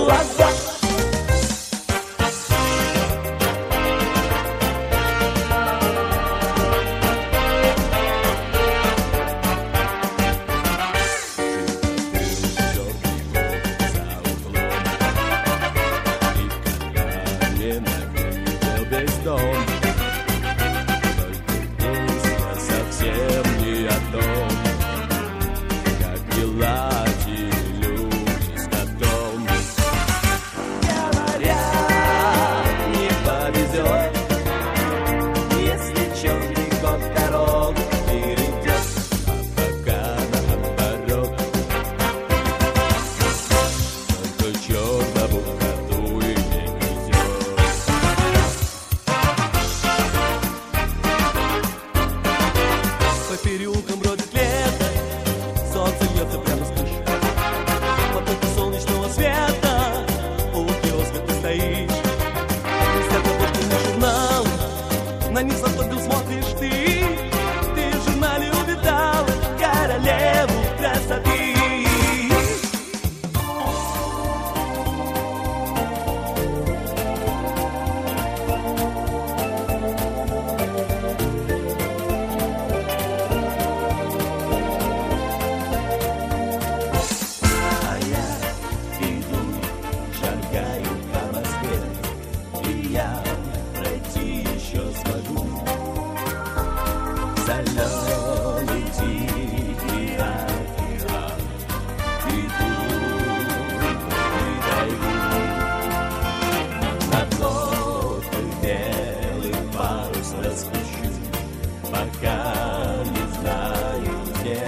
глаза. Переулком бродит лето, солнце льется прямо с крыши. В потоке солнечного света у киоска ты стоишь. Висят обложки журналы, на них с восторгом смотришь ты. Ты в журнале увидала королеву красоты. Соленый тихий океан, и дойду над лодкой белый парус распущу, пока не знаю где.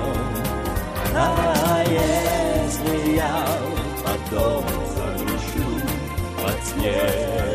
А если я потом загрущу под снег